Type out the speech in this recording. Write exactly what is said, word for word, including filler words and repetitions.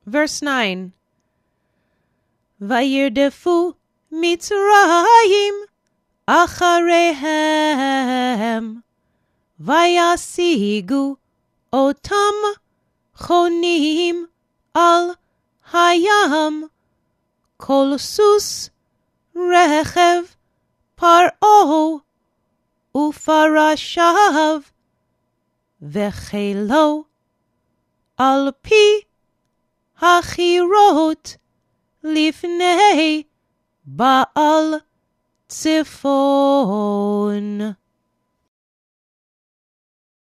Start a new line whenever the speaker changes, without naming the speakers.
Verse nine. Vayirdefu Mitzrayim acharehem, vayasigu otam chonim al hayam, kol sus rechev paro ufarashav vechelo al pi hachirot lifnei Baal Tzifon.